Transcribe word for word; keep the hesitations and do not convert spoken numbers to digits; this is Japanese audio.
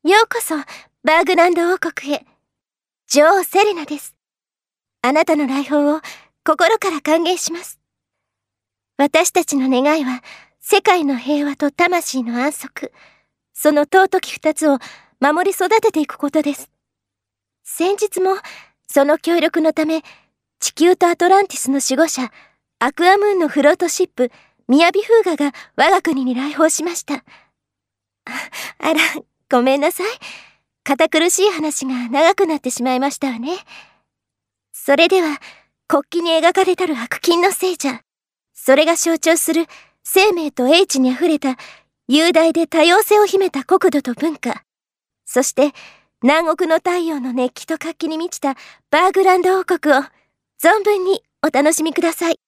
ようこそバーグランド王国へ。女王セレナです。あなたの来訪を心から歓迎します。私たちの願いは世界の平和と魂の安息、その尊き二つを守り育てていくことです。先日もその協力のため、地球とアトランティスの守護者アクアムーンのフロートシップミヤビフーガが我が国に来訪しました。あ、あら、ごめんなさい。堅苦しい話が長くなってしまいましたわね。それでは国旗に描かれたる白金の聖者、それが象徴する生命と英知にあふれた雄大で多様性を秘めた国土と文化、そして南国の太陽の熱気と活気に満ちたバーグランド王国を存分にお楽しみください。